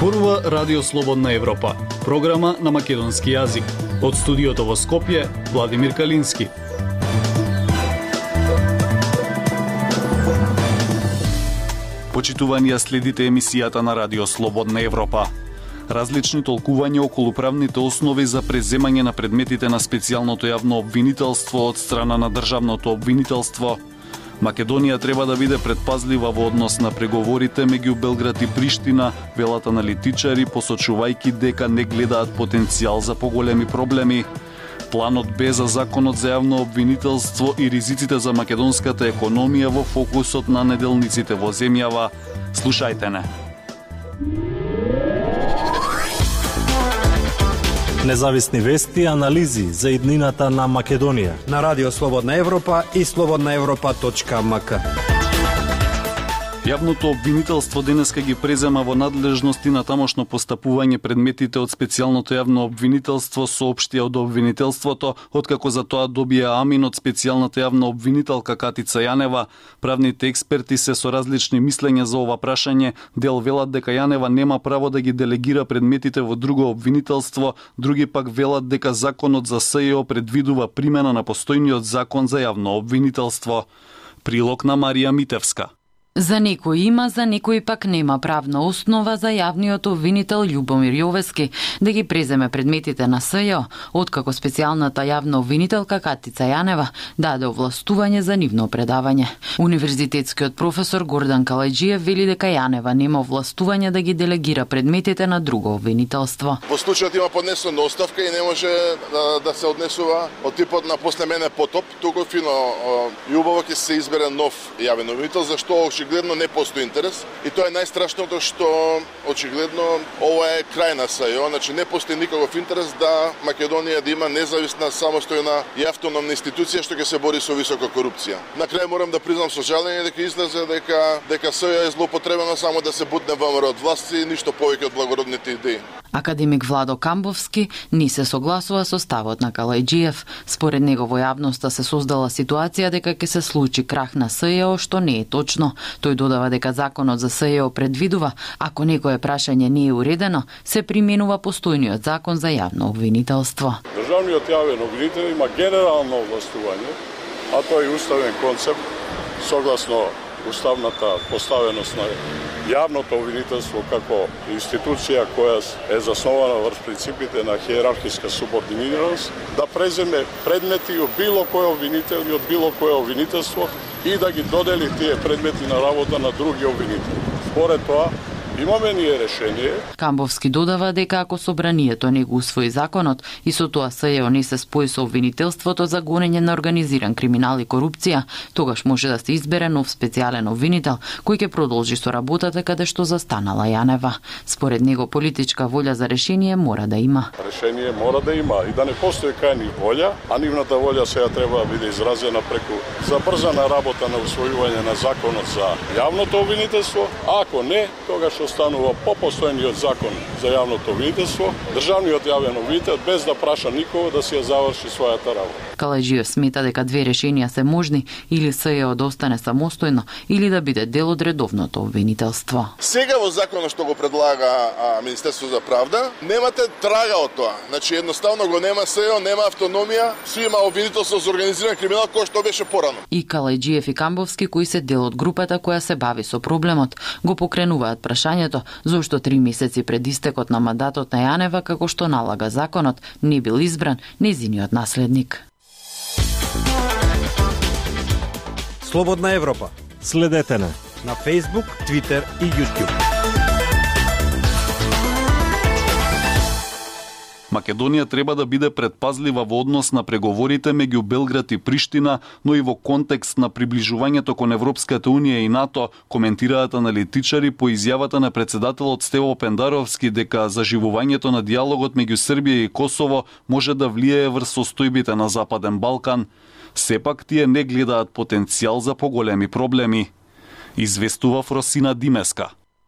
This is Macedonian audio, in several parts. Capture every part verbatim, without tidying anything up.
Зборува Радио Слободна Европа, програма на македонски јазик. Од студиото во Скопје, Владимир Калински. Почитувани, следите емисијата на Радио Слободна Европа. Различни толкувања околу правните основи за преземање на предметите на специјалното јавно обвинителство од страна на државното обвинителство. Македонија треба да биде предпазлива во однос на преговорите меѓу Белград и Приштина, велат аналитичари, посочувајќи дека не гледаат потенцијал за поголеми проблеми. Планот Б за законот за јавно обвинителство и ризиците за македонската економија во фокусот на неделниците во земјава. Слушајте не. Независни вести и анализи за иднината на Македонија на Радио Слободна Европа и слободна европа точка ем ка. Јавното обвинителство денеска ги презема во надлежности на тамошно постапување предметите од специјалното јавно обвинителство, соопштија од обвинителството, откако за тоа добија амин од специјалната јавна обвинителка Катица Јанева. Правните експерти се со различни мислења за ова прашање. Дел велат дека Јанева нема право да ги делегира предметите во друго обвинителство, други пак велат дека законот за СЈО предвидува примена на постојниот закон за јавно обвинителство. Прилог на Марија Митевска. За некој има, за некој пак нема правна основа за јавниот обвинител Љубомир Јовески да ги преземе предметите на СЈО, откако специјалната јавна обвинителка Катица Јанева даде овластување за нивно предавање. Универзитетскиот професор Гордан Калајџиев вели дека Јанева нема овластување да ги делегира предметите на друго обвинителство. Во случајот има поднесена оставка и не може да, да се однесува од типот на после мене потоп, туку фино љубаво ќе се избере нов јавен обвинител, зашто очигледно не постои интерес и тоа е најстрашното што очигледно ова е крај на СЈО, значи не постои никаков интерес да Македонија да има независна, самостојна и автономна институција што ќе се бори со висока корупција. На крај морам да признам со жалење дека излезе дека дека СЈО е злоупотребено само да се бутне ВМРО од власт и ништо повеќе од благородните идеи. Академик Владо Камбовски не се согласува со ставот на Калајџиев. Според него во јавноста се создала ситуација дека ќе се случи крах на СЈО, што не е точно. Тој додава дека законот за СЈО предвидува, ако некое прашање не е уредено, се применува постојниот закон за јавно обвинителство. Државниот јавен обвинител има генерално овластување, а тоа е уставен концепт согласно уставната поставеност на јавното обвинителство како институција која е заснована врз принципите на хиерархиска субординираност, да преземе предмети од било кој обвинител и од било кое обвинителство и да ги додели тие предмети на работа на други обвинители. Според тоа, имаме ние решение. Камбовски додава дека ако собранието не го усвои законот и со тоа СЈО не се спои со обвинителството за гонење на организиран криминал и корупција, тогаш може да се избере нов специјален обвинител кој ќе продолжи со работата каде што застанала Јанева. Според него политичка волја за решение мора да има. Решение мора да има и да не постои кај ни волја, а нивната волја сега треба да биде изразена преку забрзана работа на усвојување на законот за јавното обвинителство, а ако не, тогаш останува по постојниот закон за јавното обвинителство, државниот јавен обвинител без да праша никого да си ја заврши својата работа. Калајџиев смета дека две решенија се можни, или СЈО да остане самостојно, или да биде дел од редовното обвинителство. Сега во законот што го предлага а, Министерство за правда, немате трага од тоа. Значи едноставно го нема СЈО, нема автономија, си има обвинителство за организиран криминал кој што беше порано. И Калајџиев и Камбовски, кои се дел од групата која се бави со проблемот, го покренуваат прашањето зошто три месеци пред истекот на мандатот на Јанева, како што налага законот, не бил избран нејзиниот наследник. Слободна Европа. Следете на на Facebook, Twitter и YouTube. Македонија треба да биде предпазлива во однос на преговорите меѓу Белград и Приштина, но и во контекст на приближувањето кон Европската унија и НАТО, коментираат аналитичари по изјавата на председателот Стево Пендаровски дека заживувањето на диалогот меѓу Србија и Косово може да влијае врз состојбите на Западен Балкан. Сепак тие не гледаат потенцијал за поголеми проблеми, известува Фросина Димеска.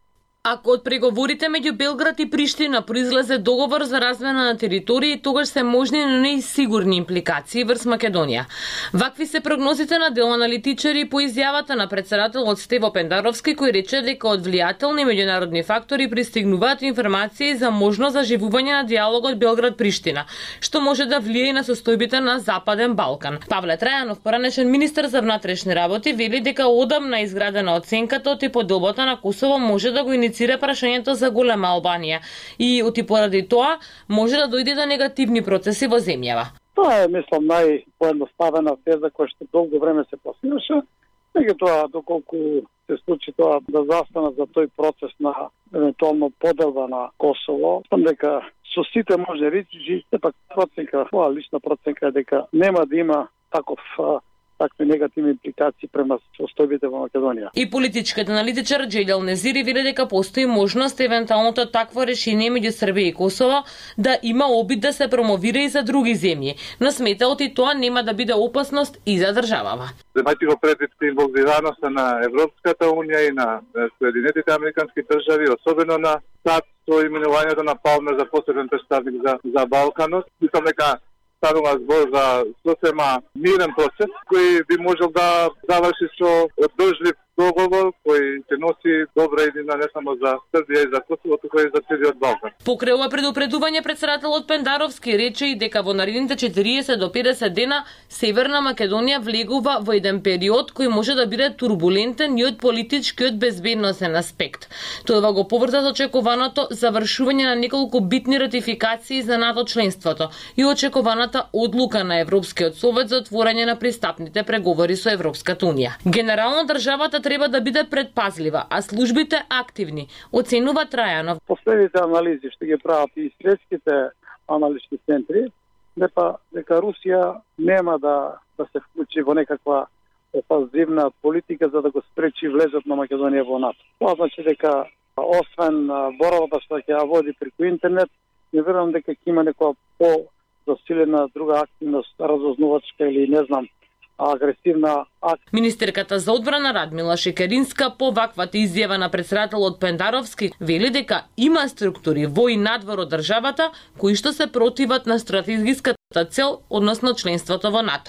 Ако од преговорите меѓу Белград и Приштина произлезе договор за размена на територии, тогаш се можни, но не и сигурни импликации врз Македонија. Вакви се прогнозите на дел аналитичари по изјавата на претседателот Стево Пендаровски, кој рече дека од влијателни меѓународни фактори пристигнуваат информации за можно заживување на диалогот Белград-Приштина, што може да влие на состојбите на Западен Балкан. Павле Трајанов, поранешен министер за внатрешни работи, вели дека одамна изградена оценката од поделбата на Косово може да го иницира прашањето за голема Албанија и оти поради тоа може да дојде до негативни процеси во земјава. Тоа е, мислам, најпоедноставена теза која што долго време се пласираше. Меѓутоа, доколку се случи тоа да застанат за тој процес на евентуално поделба на Косово, сам дека со сите може речи, сепак проценка, моја лична проценка е дека нема да има таков такви негативни импликации према состојбите во Македонија. И политичкиот аналитичар Джелел Незири вели дека постои можност евентуалното такво решение меѓу Србија и Косово да има обид да се промовира и за други земји, но смета оти тоа нема да биде опасност и за државава. Земајќи го предвид инволвираноста на Европската унија и на Соединетите американски држави, особено на САД со именувањето на Палме за посебен представник за, за Балканот, мислам дека станува збор за сосема мирен процес, кој би можел да заврши со одржлив договор кој ќе носи добра иднина не само за Србија и за Косово, туку и за целиот Балкан. Покрај ова предупредување, претседателот Пендаровски рече и дека во наредните четириесет до педесет дена Северна Македонија влегува во еден период кој може да биде турбулентен и од политички и од безбедносен аспект. Тоа го поврза со очекуваното завршување на неколку битни ратификации за НАТО членството и очекуваната одлука на Европскиот совет за отворање на пристапните преговори со Европската унија. Генерално државата треба да биде предпазлива, а службите активни, оценува Трајанов. Последните анализи што ги прават и светските аналитични центри, дека дека Русија нема да да се вклучи во некаква опазивна политика за да го спречи влезот на Македонија во НАТО. Тоа значи дека освен борбата што ќе ја води преку интернет, не верувам дека ќе има некоја по-засилена друга активност, разузнавачка или не знам, агресивна акција. Министерката за одбрана Радмила Шекеринска по ваквата изјава на претседателот Пендаровски вели дека има структури во и надвор од државата кои што се противат на стратегиската цел, односно членството во НАТО.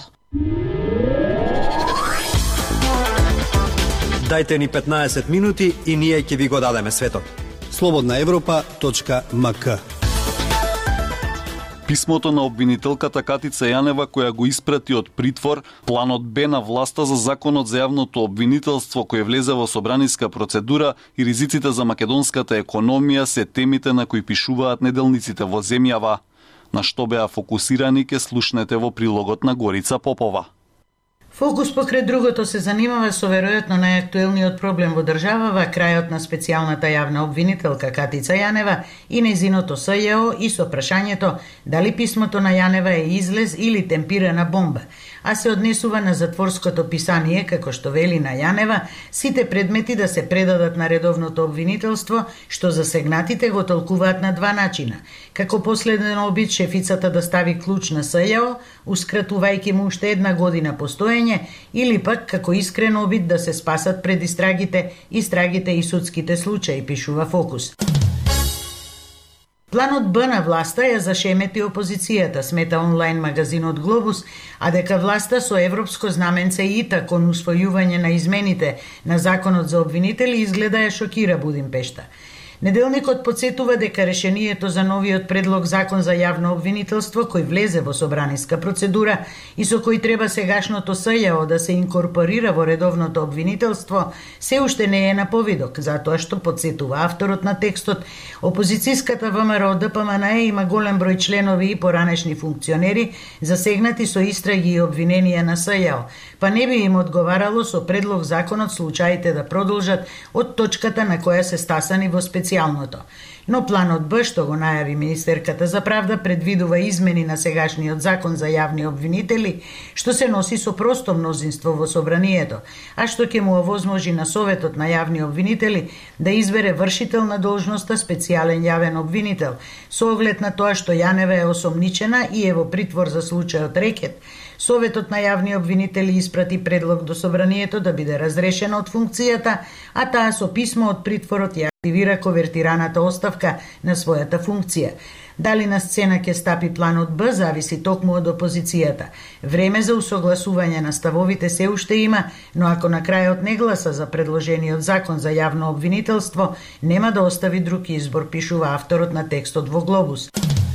Дајте ни петнаесет минути и ние ќе ви го дадеме светот. слободна европа точка ем ка. Писмото на обвинителката Катица Јанева, која го испрати од притвор, планот Б на власта за законот за јавното обвинителство кој влезе во собраниска процедура и ризиците за македонската економија се темите на кои пишуваат неделниците во земјава. На што беа фокусирани ке слушнете во прилогот на Горица Попова. Фокус покрај другото се занимава со веројатно најактуелниот проблем во државава, крајот на специјалната јавна обвинителка Катица Јанева и нејзиното С Ј О и со прашањето дали писмото на Јанева е излез или темпирана бомба, а се однесува на затворското писание, како што вели на Јанева, сите предмети да се предадат на редовното обвинителство, што засегнатите го толкуваат на два начина. Како последен обид шефицата да стави клуч на С Ј О,ускратувајќи му уште една година постоење, или пак како искрен обид да се спасат пред истрагите, истрагите и судските случаи, пишува Фокус. Планот Б на власта ја зашемети опозицијата, смета онлайн магазинот Глобус, а дека власта со европско знаменце ИТА кон усвојување на измените на законот за обвинители изгледа ја шокира Будимпешта. Неделникот подсетува дека решението за новиот предлог закон за јавно обвинителство, кој влезе во собраниска процедура и со кој треба сегашното С Ј О да се инкорпорира во редовното обвинителство, се уште не е на повидок, затоа што подсетува авторот на текстот, опозицијската ВМРО Д П М Н Е има голем број членови и поранешни функционери засегнати со истраги и обвиненија на С Ј О, па не би им одговарало со предлог законот случаите да продолжат од точката на која се стасани во специјалното. Но планот Б, што го најави министерката за правда, предвидува измени на сегашниот закон за јавни обвинители, што се носи со просто мнозинство во собранието, а што ќе му овозможи на Советот на јавни обвинители да избере вршител на должноста специјален јавен обвинител, со оглед на тоа што Јанева е осомничена и е во притвор за случајот Рекет. Советот на јавни обвинители испрати предлог до собранието да биде разрешена од функцијата, а таа со писмо од притворот ја активира ковертираната оставка на својата функција. Дали на сцена ќе стапи планот Б, зависи токму од опозицијата. Време за усогласување на ставовите се уште има, но ако на крајот не гласа за предложениот закон за јавно обвинителство, нема да остави друг избор, пишува авторот на текстот во Глобус.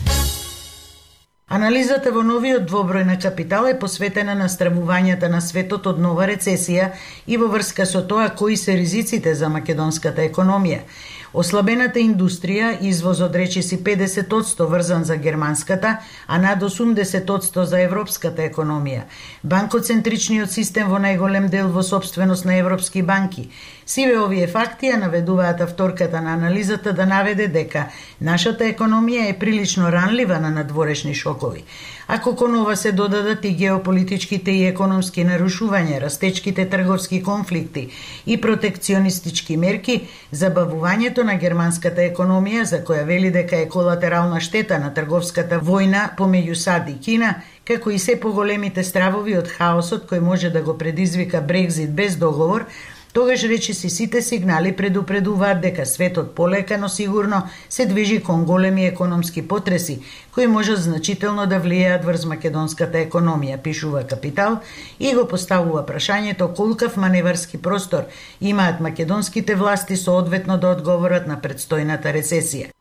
Анализата во новиот двоброј на Капитал е посветена на стравувањата на светот од нова рецесија и во врска со тоа кои се ризиците за македонската економија. Ослабената индустрија, извозот речиси педесет одсто врзан за германската, а над осумдесет одсто за европската економија. Банкоцентричниот систем во најголем дел во собственост на европски банки. Сиве овие факти ја наведуваат авторката на анализата да наведе дека нашата економија е прилично ранлива на надворешни шокови. Ако кон ова се додадат и геополитичките и економски нарушувања, растечките трговски конфликти и протекционистички мерки, забавувањето на германската економија, за која вели дека е колатерална штета на трговската војна помеѓу САД и Кина, како и се поголемите стравови од хаосот кој може да го предизвика Брекзит без договор, тогаш речиси сите сигнали предупредуваат дека светот полека, но сигурно се движи кон големи економски потреси, кои можат значително да влијаат врз македонската економија, пишува Капитал, и го поставува прашањето колкав маневарски простор имаат македонските власти соодветно да одговорат на предстојната рецесија.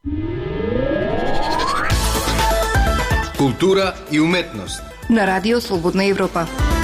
Култура и уметност на Радио Слободна Европа.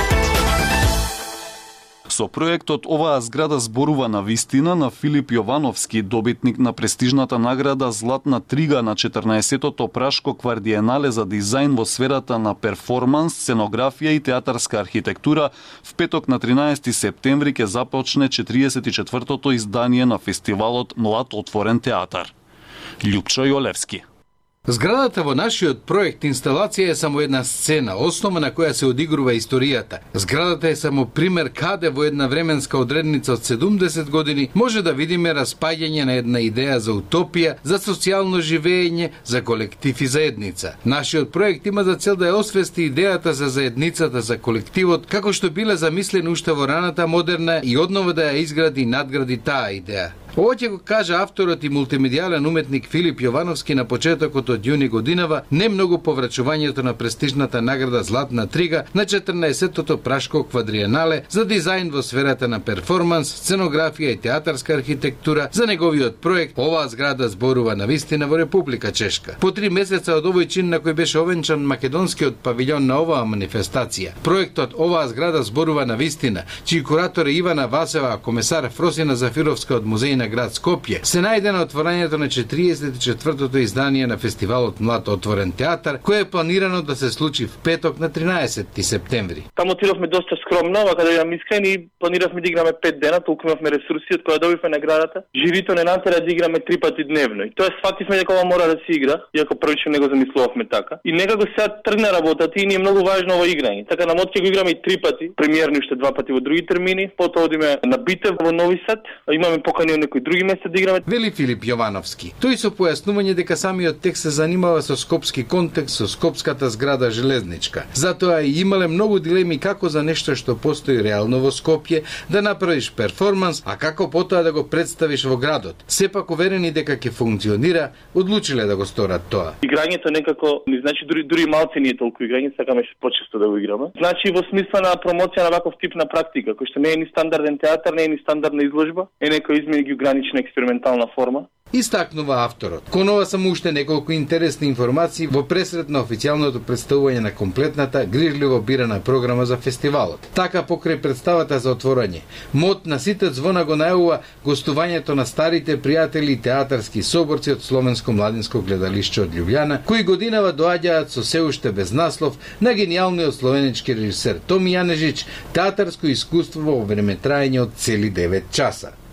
Со проектот оваа зграда зборува на вистина на Филип Јовановски, добитник на престижната награда Златна трига на четрнаесеттото Прашко квардиенале за дизајн во сферата на перформанс, сценографија и театарска архитектура, в петок на тринаесети септември ќе започне четиридесет и четвртото издание на фестивалот Млад отворен театар. Љупчо Јолевски. Зградата во нашиот проект инсталација е само една сцена, основа на која се одигрува историјата. Зградата е само пример каде во една временска одредница од седумдесет години може да видиме распаѓање на една идеја за утопија, за социјално живење, за колектив и заедница. Нашиот проект има за цел да ја освести идејата за заедницата, за колективот, како што биле замислени уште во раната модерна и однова да ја изгради и надгради таа идеја. Ова ќе го кажа авторот и мултимедијален уметник Филип Јовановски на почетокот од јуни годинава, не многу по врачувањето на престижната награда Златна трига на четрнаесеттото Прашко квадриенале за дизајн во сферата на перформанс, сценографија и театарска архитектура. За неговиот проект оваа зграда зборува на вистина во Република Чешка. По три месеца од овој чин на кој беше овенчан македонскиот павилјон на оваа манифестација. Проектот оваа зграда зборува на вистина, чиј куратор е Ивана Васева, а комесар Фросина Зафировска од музеј на град Скопје, се најде на отворањето на четиридесет и четвртото издание на фестивалот Млад отворен театар, кој е планирано да се случи в петок на тринаесети септември. Таму отидовме доста скромно, а каде ја искрени, планиравме да играме пет дена, толку имавме ресурси од која добивме наградата. Жирито не натера да играме три пати дневно. И тоа сфативме дека ова мора да се игра, иако првично не го замислувавме така. И некако сега тргна работата и ни е многу важно ова играње. Така на мод ќе го играме и три пати, премиерни уште два пати во други термини, потоа одиме на Битев во Нови Сад, имаме покани од некои други места да играме. Вели Филип Јовановски. Тој со појаснување дека самиот текст се занимава со скопски контекст, со скопската зграда железничка. Затоа и имале многу дилеми како за нешто што постои реално во Скопје да направиш перформанс, а како потоа да го представиш во градот. Сепак уверени дека ќе функционира, одлучиле да го сторат тоа. Играњето некако не значи дури дури малце не е толку играње, сакаме почесто да го играме. Значи во смисла на промоција на ваков тип на практика, кој што не е ни стандарден театар, не е ни стандардна изложба, е некој измени геогранична експериментална форма. Истакнува авторот. Кон ова само уште неколку интересни информации во пресред на официјалното представување на комплетната, грижливо бирана програма за фестивалот. Така покрај представата за отворање, мод на сите звона го најавува гостувањето на старите пријатели и театарски соборци од Словенско младинско гледалиште од Љубљана, кои годинава доаѓаат со се уште без наслов на гениалниот словенички режисер Томи Јанежич, театарско искуство во време траење од цели девет часа.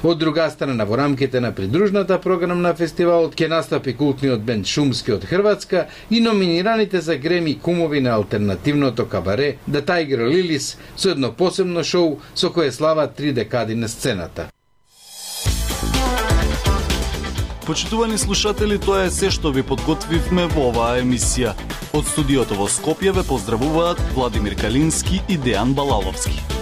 Од друга страна, во рамките на придружната програма на фестивалот ќе настапи култниот бенд Шумски од Хрватска и номинираните за Греми кумови на алтернативното кабаре The Tiger Lilies со едно посебно шоу со кое слават три декади на сцената. Почитувани слушатели, тоа е се што ви подготвивме во оваа емисија. Од студиото во Скопје ве поздравуваат Владимир Калински и Дејан Балаловски.